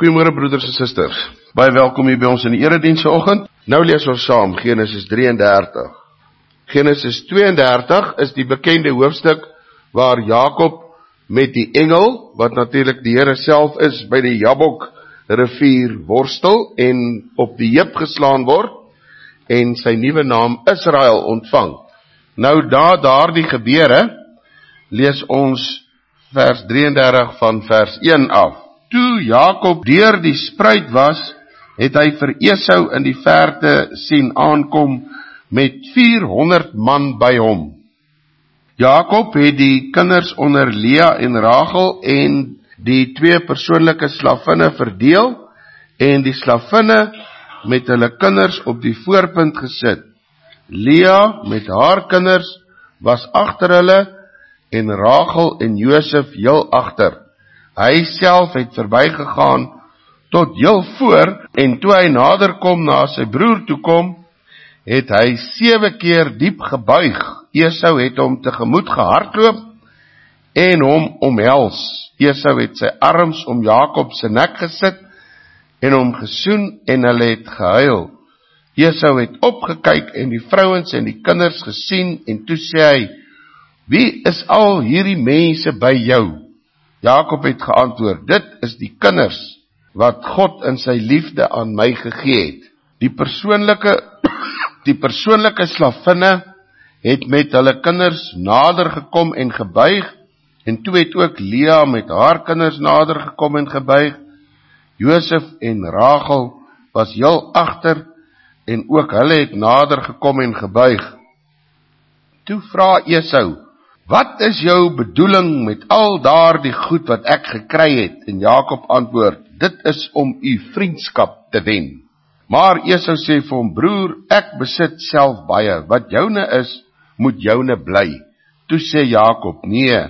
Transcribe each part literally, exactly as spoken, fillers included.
Goeiemôre broeders en susters. Baie welkom hier by ons in die erediens vanoggend. Nou lees ons saam Genesis drieëndertig. Genesis tweeëndertig is die bekende hoofstuk waar Jakob met die engel, wat natuurlik die Here self is, by die Jabok rivier worstel en op die heup geslaan word en sy nuwe naam Israel ontvang. Nou da daardie gebeure, lees ons vers drieëndertig van vers een af. Toe Jakob deur die spruit was, het hy vir Esau in die verte sien aankom met vierhonderd man by hom. Jakob het die kinders onder Lea en Rachel en die twee persoonlike slavinne verdeel en die slavinne met hulle kinders op die voorpunt gesit. Lea met haar kinders was agter hulle en Rachel en Josef heel agter. Hy self het verbygegaan tot heel voor, en toe hy nader kom na sy broer toe kom, het hy sewe keer diep gebuig. Esau het hom tegemoet gehardloop en hom omhels. Esau het sy arms om Jakob se nek gesit en hom gesoen en hulle het gehuil. Esau het opgekyk en die vrouens en die kinders gesien en toe sê hy, wie is al hierdie mense by jou? Jakob het geantwoord, dit is die kinders wat God in sy liefde aan my gegee het. Die persoonlike, die persoonlike slavinne het met hulle kinders nader gekom en gebuig, en toe het ook Lea met haar kinders nader gekom en gebuig. Josef en Rachel was heel agter, en ook hulle het nader gekom en gebuig. Toe vra Esau, wat is jou bedoeling met al daardie goed wat ek gekry het? En Jakob antwoord, dit is om u vriendskap te wen. Maar Esau sê vir hom, broer, ek besit self baie, wat joune is, moet joune bly. Toe sê Jakob, nee,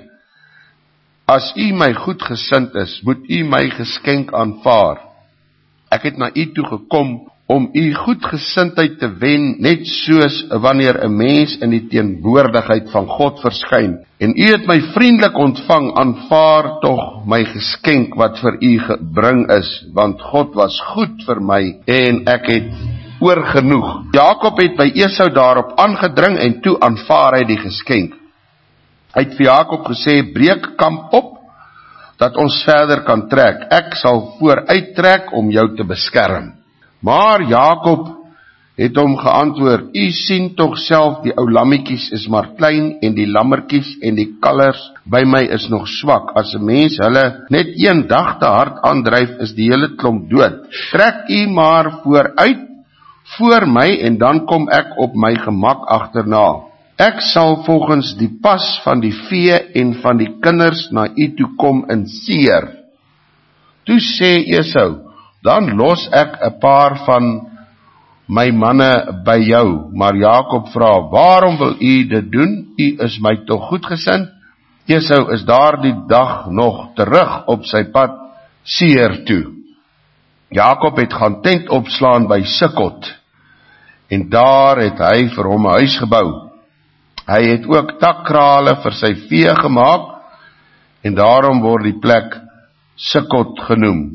as u my goed gesind is, moet u my geskenk aanvaar. Ek het na u toe gekom om u goedgesindheid te wen, net soos wanneer 'n mens in die teenwoordigheid van God verskyn. En u het my vriendelik ontvang, aanvaar tog my geskenk wat vir u gebring is, want God was goed vir my en ek het oorgenoeg. Jakob het by Esau daarop aangedring en toe aanvaar hy die geskenk. Hy het vir Jakob gesê, breek kamp op, dat ons verder kan trek. Ek sal vooruit trek om jou te beskerm. Maar Jakob het hom geantwoord, u sien tog self die ou lammetjies is maar klein en die lammertjies en die kalvers by my is nog swak. As 'n mens hulle net een dag te hard aandryf, is die hele klomp dood. Trek u maar vooruit voor my en dan kom ek op my gemak agterna. Ek sal volgens die pas van die vee en van die kinders na u toe kom in Seer. Toe sê Esau, dan los ek 'n paar van my manne by jou. Maar Jakob vra, waarom wil u dit doen? U is my tog goedgesind. Esau is daardie dag nog terug op sy pad Seer toe. Jakob het gaan tent opslaan by Sukkot, en daar het hy vir hom 'n huis gebou. Hy het ook takkrale vir sy vee gemaak, en daarom word die plek Sukkot genoem.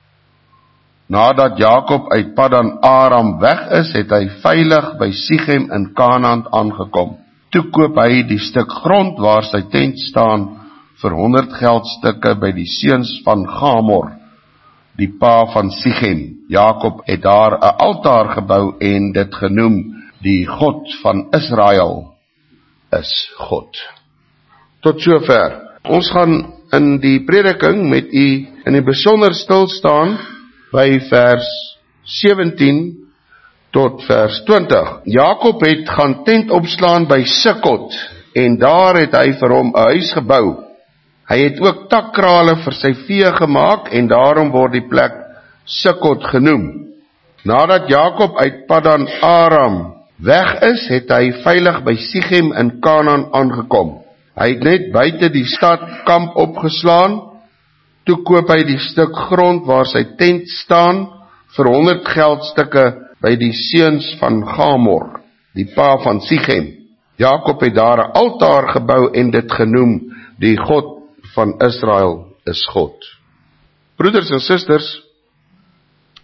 Nadat Jakob uit Paddan Aram weg is, het hy veilig by Sichem in Kanaan aangekom. Toe koop hy die stuk grond waar sy tent staan vir honderd geldstukke by die seuns van Gamor, die pa van Sichem. Jakob het daar 'n altaar gebou en dit genoem, die God van Israel is God. Tot sover. Ons gaan in die prediking met u in die besonder stil staan by vers sewentien tot vers twintig. Jakob het gaan tent opslaan by Sukkot, en daar het hy vir hom 'n huis gebou. Hy het ook takkrale vir sy vee gemaak, en daarom word die plek Sukkot genoem. Nadat Jakob uit Paddan Aram weg is, het hy veilig by Sichem in Kanaan aangekom. Hy het net buite die stad kamp opgeslaan. Toe koop hy die stuk grond waar sy tent staan vir honderd geldstukke by die seuns van Gamor, die pa van Sichem. Jakob het daar 'n altaar gebou en dit genoem, die God van Israel is God. Broeders en susters,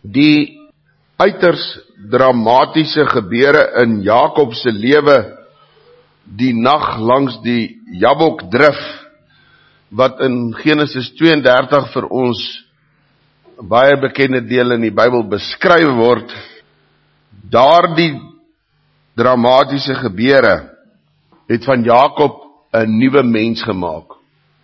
die uiters dramatiese gebeure in Jakob se lewe, die nag langs die Jabokdrif, wat in Genesis tweeëndertig vir ons baie bekende deel in die Bybel beskryf word, daardie dramatiese gebeure het van Jakob 'n nuwe mens gemaak.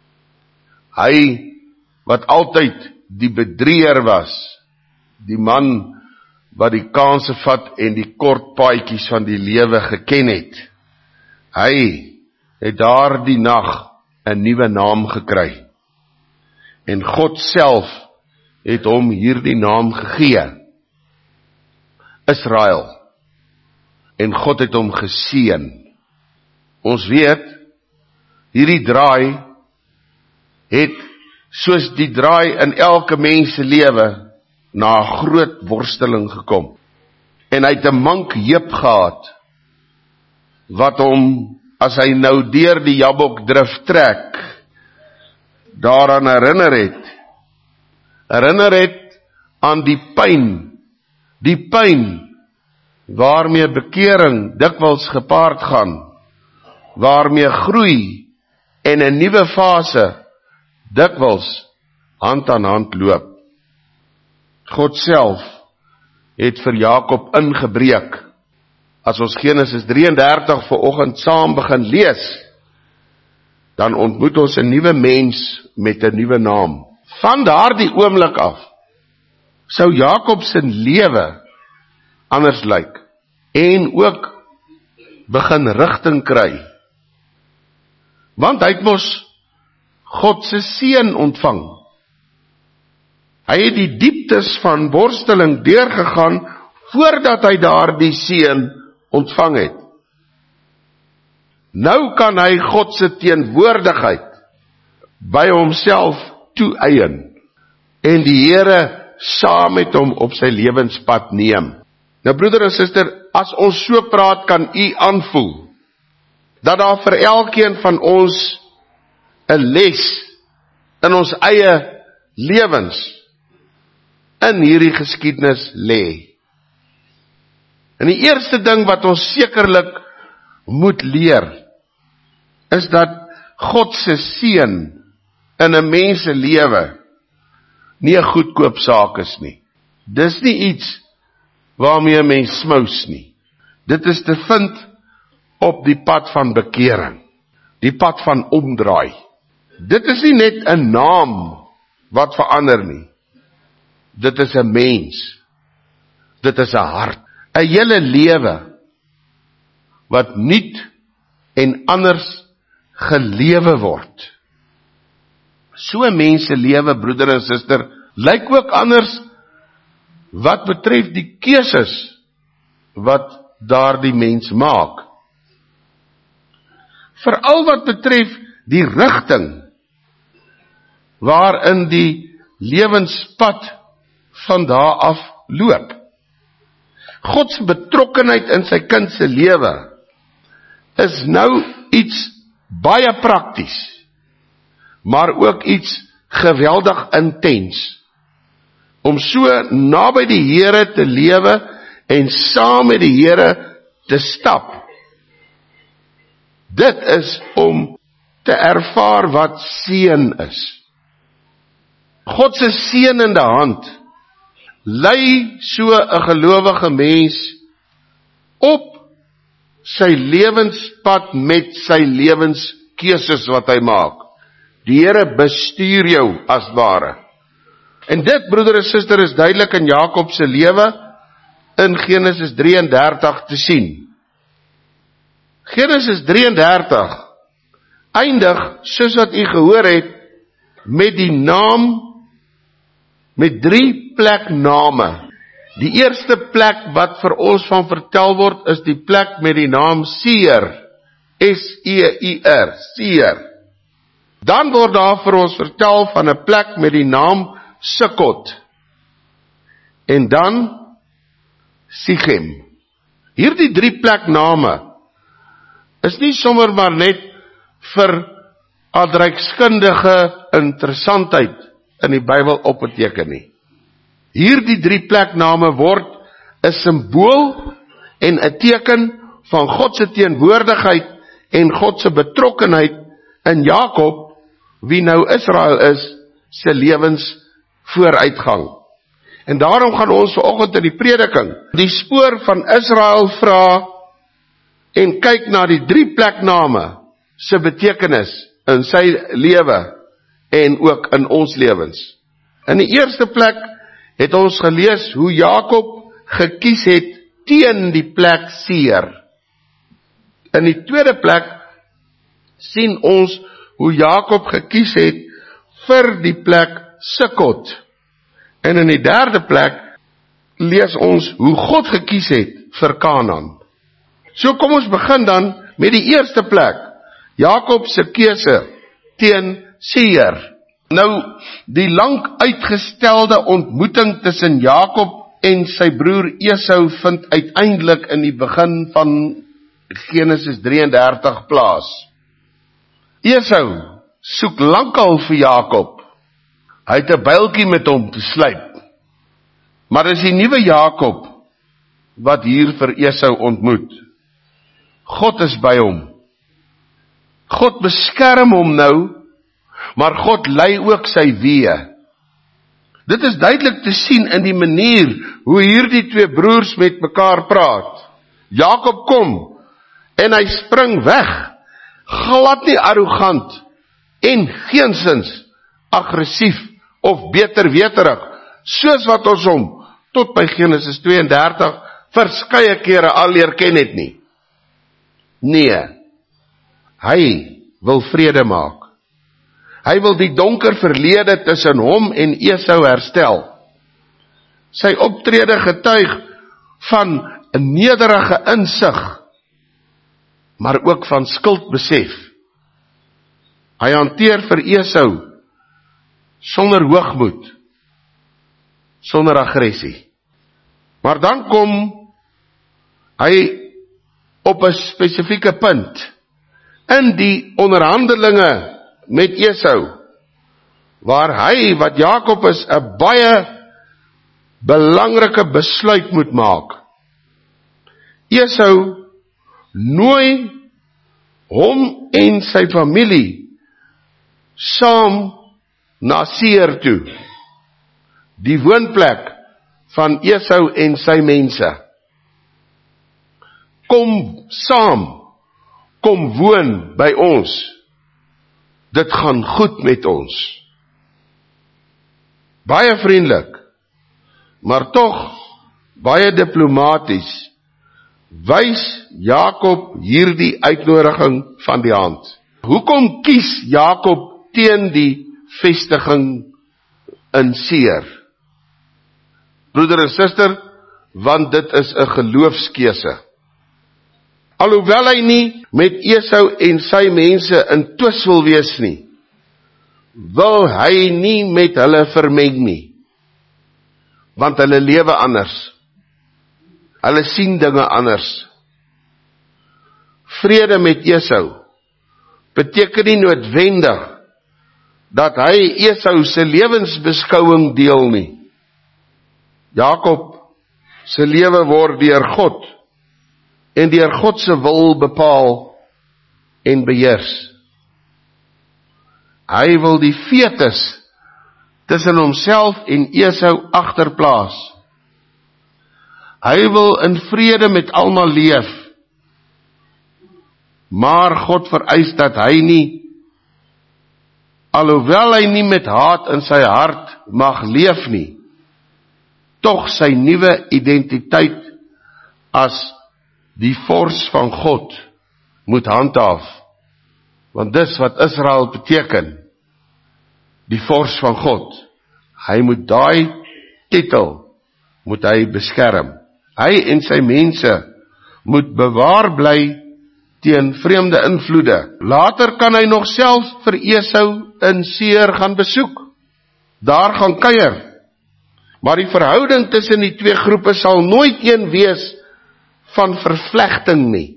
Hy wat altyd die bedrieër was, die man wat die kanse vat en die kort paadjies van die lewe geken het, hy het daardie nag 'n nuwe naam gekry. En God self het hom hierdie naam gegee, Israel. En God het hom geseën. Ons weet, hierdie draai het, soos die draai in elke mens se lewe, na 'n groot worsteling gekom. En hy het 'n mank heup gehad, wat hom, as hy nou deur die Jabokdrif trek, daaraan herinner het, herinner het aan die pyn, die pyn, waarmee bekering dikwels gepaard gaan, waarmee groei en 'n nuwe fase dikwels hand aan hand loop. God self het vir Jakob ingebreek. As ons Genesis drieëndertig vanoggend saam begin lees, dan ontmoet ons 'n nuwe mens met 'n nuwe naam. Van daardie oomblik af sou Jakob se lewe anders lyk en ook begin rigting kry. Want hy het mos God se seën ontvang. Hy het die dieptes van worsteling deurgegaan voordat hy daardie seën ontvang het. Nou kan hy God se teenwoordigheid by homself toeëien en die Here saam met hom op sy lewenspad neem. Nou broeder en suster, as ons so praat, kan u aanvoel dat daar vir elkeen van ons 'n les in ons eie lewens in hierdie geskiedenis lê. En die eerste ding wat ons sekerlik moet leer, is dat God se seën in 'n mens se lewe nie 'n goedkoop saak is nie. Dis nie iets waarmee 'n mens smous nie. Dit is te vind op die pad van bekering, die pad van omdraai. Dit is nie net 'n naam wat verander nie. Dit is 'n mens. Dit is 'n hart. 'n hele lewe wat nuut en anders gelewe word. So 'n mens se lewe, broeder en suster, lyk ook anders wat betref die keuses wat daardie mens maak. Veral wat betref die rigting waarin die lewenspad van daar af loop. God se betrokkenheid in sy kind se lewe is nou iets baie prakties, maar ook iets geweldig intens, om so naby die Here te lewe en saam met die Here te stap. Dit is om te ervaar wat seën is. God se seënende hand lei so 'n gelowige mens op sy lewenspad met sy lewenskeuses wat hy maak. Die Here bestuur jou as ware. En dit, broeder en suster, is duidelik in Jakob se lewe in Genesis drieëndertig te sien. Genesis drieëndertig eindig, soos wat u gehoor het, met die naam, met drie plekname. Die eerste plek wat vir ons van vertel word, is die plek met die naam Seir, S E I R, Seir. Dan word daar vir ons vertel van 'n plek met die naam Sukkot. En dan Sichem. Hierdie drie plekname is nie sommer maar net vir adrykskundige interessantheid in die Bybel opgeteken nie. Hierdie drie plekname word 'n simbool en 'n teken van God se teenwoordigheid en God se betrokkenheid in Jakob, wie nou Israel is, se lewens vooruitgang. En daarom gaan ons vanoggend in die prediking die spoor van Israel vra en kyk na die drie plekname se betekenis in sy lewe en ook in ons lewens. In die eerste plek het ons gelees hoe Jakob gekies het teen die plek Seer. In die tweede plek sien ons hoe Jakob gekies het vir die plek Sukkot. En in die derde plek lees ons hoe God gekies het vir Kanaan. So kom ons begin dan met die eerste plek, Jakob se keuse teen Seer. Nou, die lang uitgestelde ontmoeting tussen Jakob en sy broer Esau vind uiteindelik in die begin van Genesis drieëndertig plaas. Esau soek lankal vir Jakob. Hy het 'n byltjie met hom te slyp. Maar is die nuwe Jakob wat hier vir Esau ontmoet. God is by hom. God beskerm hom nou, maar God lei ook sy weë. Dit is duidelik te sien in die manier hoe hierdie twee broers met mekaar praat. Jakob kom en hy spring weg, glad nie arrogant en geensins aggressief of beterweterig, soos wat ons hom tot by Genesis tweeëndertig verskeie kere al leer ken het nie. Nee, hy wil vrede maak. Hy wil die donker verlede tussen hom en Esau herstel. Sy optrede getuig van 'n nederige insig, maar ook van skuldbesef. Hy hanteer vir Esau sonder hoogmoed, sonder aggressie. Maar dan kom hy op 'n spesifieke punt in die onderhandelinge met Esau, waar hy, wat Jakob is, 'n baie belangrike besluit moet maak. Esau nooi hom en sy familie saam na Seer toe, die woonplek van Esau en sy mense. Kom saam, kom woon by ons. Dit gaan goed met ons. Baie vriendelik, maar tog baie diplomaties, wys Jakob hierdie uitnodiging van die hand. Hoekom kies Jakob teen die vestiging in Seer? Broeder en suster, want dit is 'n geloofskeuse. Alhoewel hy nie met Esau en sy mense in twis wil wees nie, wil hy nie met hulle vermeng nie, want hulle lewe anders. Hulle sien dinge anders. Vrede met Esau beteken nie noodwendig dat hy Esau se lewensbeskouing deel nie. Jakob se lewe word deur God en deur God se wil bepaal en beheers. Hy wil die fetus tussen homself en Esau agterplaas. Hy wil in vrede met almal leef, maar God vereis dat hy nie, alhoewel hy nie met haat in sy hart mag leef nie, tog sy nuwe identiteit as die vors van God moet handhaaf, want dis wat Israel beteken, die vors van God. Hy moet daai titel, moet hy beskerm. Hy en sy mense moet bewaar bly teen vreemde invloede. Later kan hy nog self vir Esau in Seer gaan besoek, daar gaan kuier. Maar die verhouding tussen die twee groepe sal nooit een wees van vervlegting nie.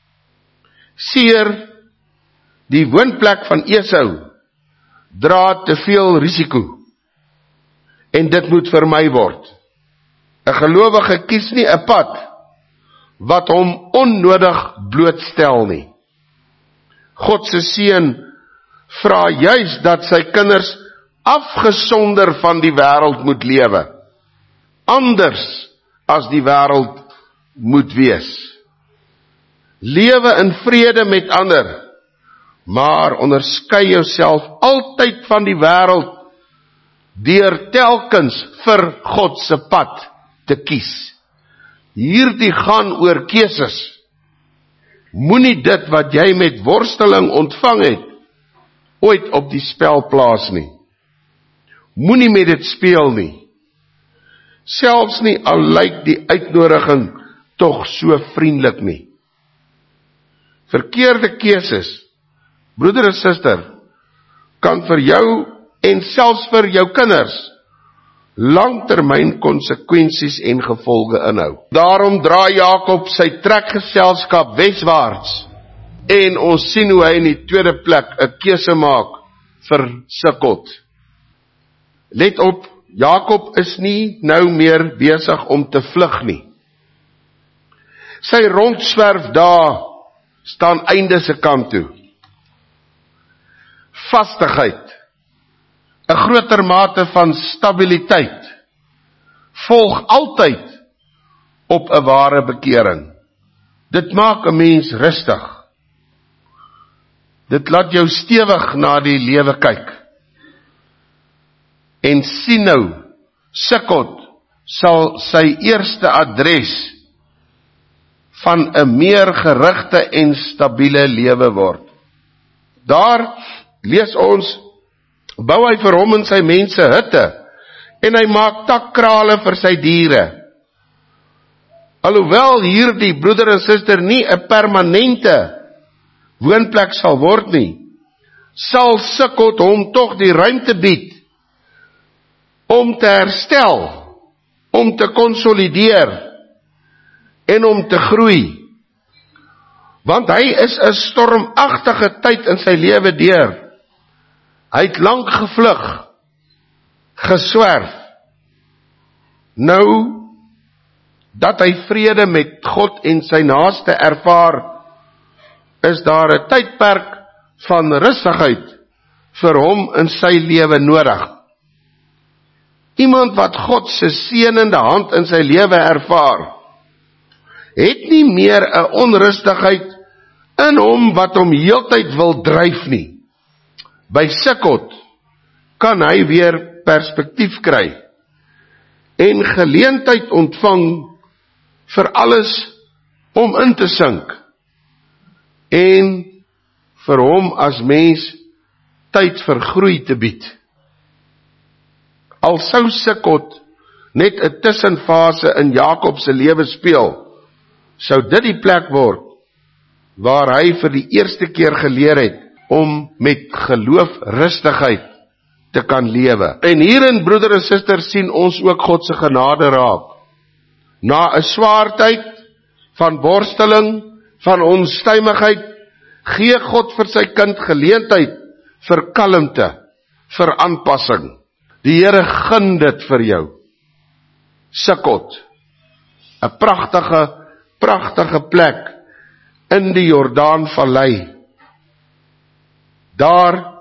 Seer, die woonplek van Esau, dra te veel risiko. En dit moet vermy word. 'n Gelowige kies nie 'n pad wat hom onnodig blootstel nie. God se seun vra juis dat sy kinders afgesonder van die wêreld moet lewe. Anders as die wêreld moet wees. Lewe in vrede met ander, maar onderskei jouself altyd van die wêreld deur telkens vir God se pad te kies. Hierdie gaan oor keuses. Moenie dit wat jy met worsteling ontvang het, ooit op die spel plaas nie. Moenie met dit speel nie. Selfs nie al lyk die uitnodiging tog so vriendelik nie. Verkeerde keuses, broeder en suster, kan vir jou en selfs vir jou kinders langtermyn konsekwensies en gevolge inhou. Daarom draai Jakob sy trekgeselskap weswaarts en ons sien hoe hy in die tweede plek 'n keuse maak vir Sukkot. Let op, Jakob is nie nou meer besig om te vlug nie. Sy rondswerf daar staan einde se kant toe. Vastigheid, 'n groter mate van stabiliteit, volg altyd op 'n ware bekering. Dit maak 'n mens rustig. Dit laat jou stewig na die lewe kyk. En sien nou, Sukkot sal sy eerste adres van 'n meer gerigte en stabiele lewe word. Daar lees ons, bou hy vir hom en sy mense hutte, en hy maak takkrale vir sy diere. Alhoewel hierdie broeder en suster nie 'n permanente woonplek sal word nie, sal Sukkot hom tog die ruimte bied om te herstel, om te konsolideer en om te groei. Want hy is 'n stormagtige tyd in sy lewe deur. Hy het lank gevlug, geswerf. Nou, dat hy vrede met God en sy naaste ervaar, is daar 'n tydperk van rustigheid vir hom in sy lewe nodig. Iemand wat God se seënende hand in sy lewe ervaar, het nie meer 'n onrustigheid in hom wat hom heeltyd wil dryf nie. By Sukkot kan hy weer perspektief kry en geleentheid ontvang vir alles om in te sink en vir hom as mens tyd vir groei te bied. Al sou Sukkot net 'n tussenfase in Jakob se lewe speel, sou dit die plek word waar hy vir die eerste keer geleer het om met geloof rustigheid te kan lewe. En hierin, broeder en suster, sien ons ook God se genade raak. Na 'n swaar tyd van worsteling, van onstuimigheid, gee God vir sy kind geleentheid vir kalmte, vir aanpassing. Die Here gun dit vir jou. Sukkot, 'n pragtige, pragtige plek in die Jordaanvallei. Daar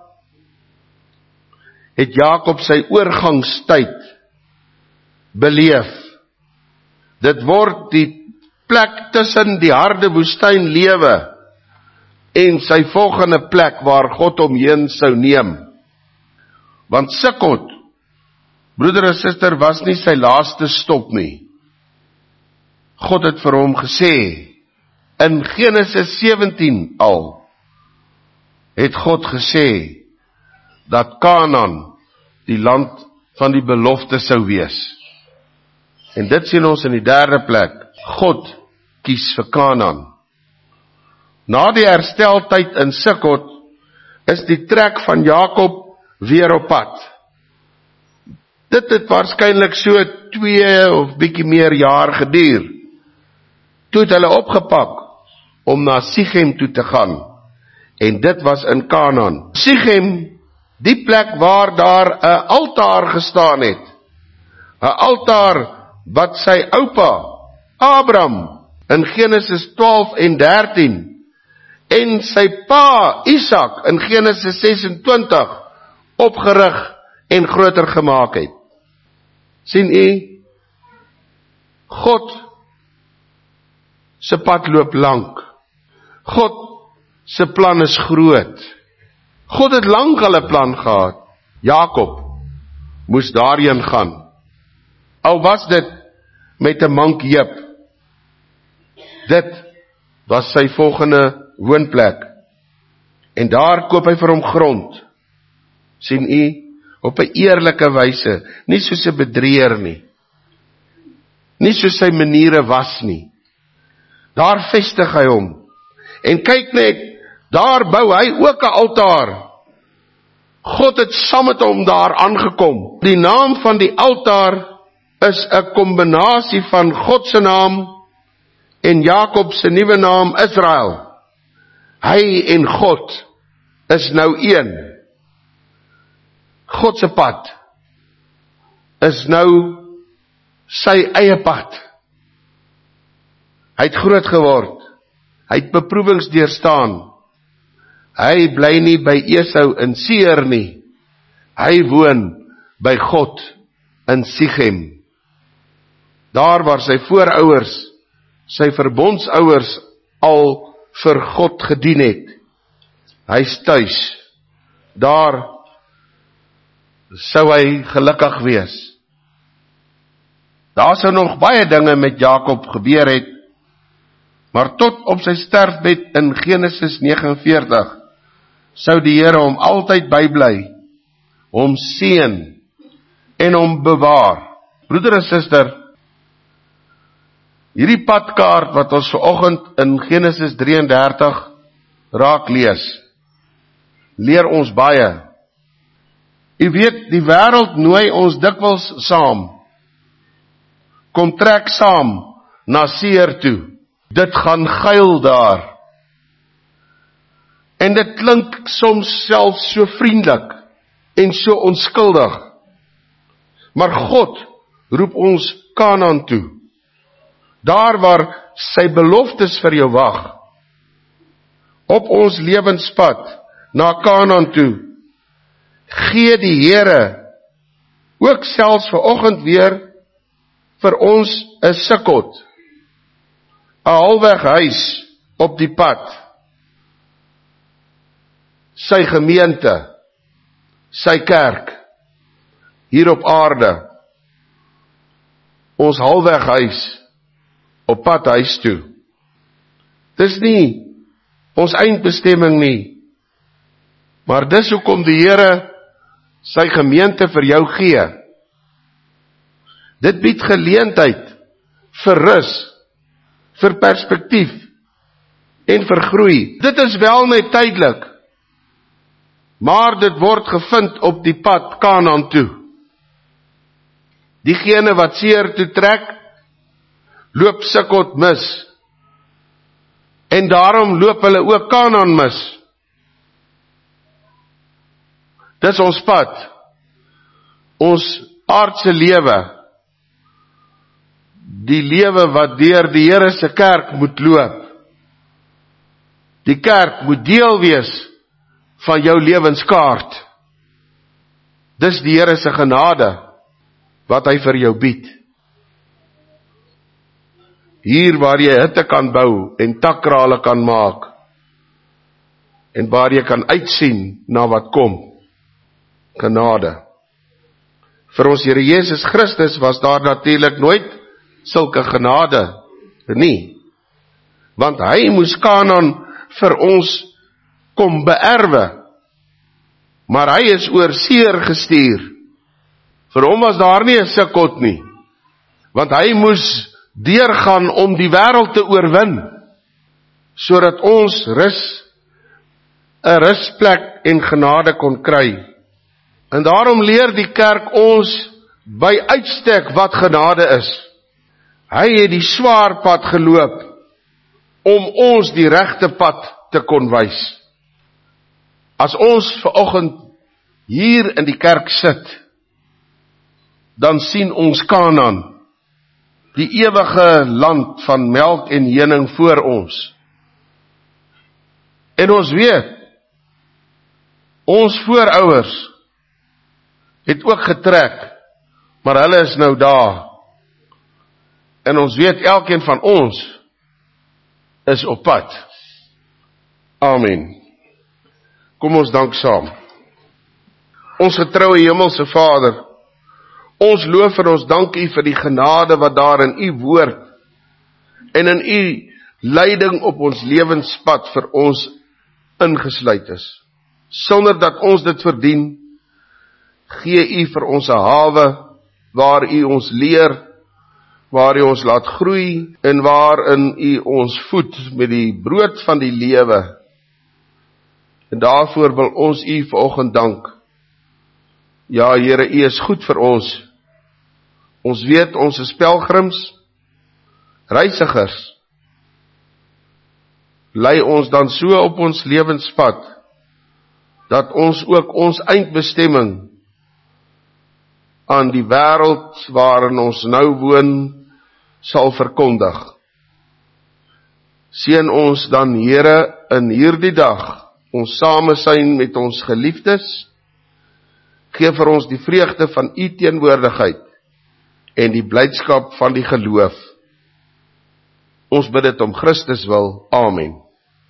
het Jakob sy oorgangstyd beleef. Dit word die plek tussen die harde woestynlewe en sy volgende plek waar God hom heen sou neem. Want Sukkot, broeder en suster, was nie sy laaste stop nie. God het vir hom gesê, in Genesis sewentien al, het God gesê, dat Kanaan die land van die belofte sou wees. En dit sien ons in die derde plek, God kies vir Kanaan. Na die hersteltyd in Sukkot, is die trek van Jakob weer op pad. Dit het waarskynlik so twee of bietjie meer jaar geduur. Toe het hulle opgepak om na Sichem toe te gaan. En dit was in Kanaan. Sichem, die plek waar daar 'n altaar gestaan het, 'n altaar wat sy oupa, Abraham, in Genesis twaalf en dertien, en sy pa, Isak, in Genesis ses en twintig, opgerig en groter gemaak het. Sien u, God se pad loop lank. God se plan is groot. God het lank al 'n plan gehad. Jakob moes daarheen gaan. Al was dit met 'n mankheup. Dit was sy volgende woonplek. En daar koop hy vir hom grond. Sien u, op 'n eerlike wyse, nie soos 'n bedrieër nie. Nie soos sy maniere was nie. Daar vestig hy hom. En kyk net, daar bou hy ook 'n altaar. God het saam met hom daar aangekom. Die naam van die altaar is 'n kombinasie van God se naam en Jakob se nuwe naam Israel. Hy en God is nou een. God se pad is nou sy eie pad. Hy het groot geword. Hy het beproewings deurstaan. Hy bly nie by Esau in Seir nie. Hy woon by God in Sichem. Daar waar sy voorouers, sy verbondsouers al vir God gedien het. Hy's tuis. Daar sou hy gelukkig wees. Daar sou nog baie dinge met Jakob gebeur het, maar tot op sy sterfbed in Genesis nege en veertig, sou die Here hom altyd bybly, hom seën en hom bewaar. Broeder en suster, hierdie padkaart wat ons vanoggend in Genesis drie en dertig raak lees, leer ons baie. U weet, die wêreld nooi ons dikwels saam. Kom trek saam na Seir toe. Dit gaan geil daar. En dit klink soms selfs so vriendelik en so onskuldig. Maar God roep ons Kanaan toe. Daar waar sy beloftes vir jou wag. Op ons lewenspad na Kanaan toe. Gee die Here ook selfs vanoggend weer vir ons 'n Sukkot, 'n halfweg huis op die pad, sy gemeente, sy kerk, hier op aarde, ons halfweg huis, op pad huis toe. Dis nie ons eindbestemming nie, maar dis hoekom die Here sy gemeente vir jou gee. Dit bied geleentheid vir rus, vir perspektief en vir groei. Dit is wel net tydelik, maar dit word gevind op die pad Kanaan toe. Diegene wat Seir toe trek, loop Sukkot mis. En daarom loop hulle ook Kanaan mis. Dis ons pad, ons aardse lewe, die lewe wat deur die Here se kerk moet loop. Die kerk moet deel wees van jou lewenskaart. Dis die Here se genade wat hy vir jou bied. Hier waar jy hutte kan bou en takrale kan maak en waar jy kan uitsien na wat kom. Genade. Vir ons Here Jesus Christus was daar natuurlik nooit sulke genade nie, want hy moes Kanaan vir ons kom beerwe, maar hy is oor Seir gestuur. Vir hom was daar nie 'n Sukkot nie, want hy moes deurgaan om die wêreld te oorwin, sodat ons rus, 'n rusplek en genade kon kry. En daarom leer die kerk ons by uitstek wat genade is. Hy het die swaar pad geloop om ons die regte pad te kon wys. As ons vanoggend hier in die kerk sit, dan sien ons Kanaan, die ewige land van melk en honing voor ons. En ons weet, ons voorouers het ook getrek, maar hulle is nou daar. En ons weet, elkeen van ons is op pad. Amen. Kom ons dank saam. Ons getroue hemelse Vader, ons loof en ons dank U vir die genade wat daar in U woord en in U leiding op ons lewenspad vir ons ingesluit is. Sonder dat ons dit verdien, gee U vir ons 'n hawe waar U ons leer, waar U ons laat groei en waarin U ons voed met die brood van die lewe. En daarvoor wil ons U vanoggend dank. Ja, Here, U is goed vir ons. Ons weet, ons is pelgrims, reisigers. Lei ons dan so op ons lewenspad, dat ons ook ons eindbestemming aan die wêreld waarin ons nou woon, sal verkondig. Seën ons dan, Here, in hierdie dag, ons samesyn met ons geliefdes, gee vir ons die vreugde van U teenwoordigheid, en die blydskap van die geloof. Ons bid dit om Christus wil. Amen.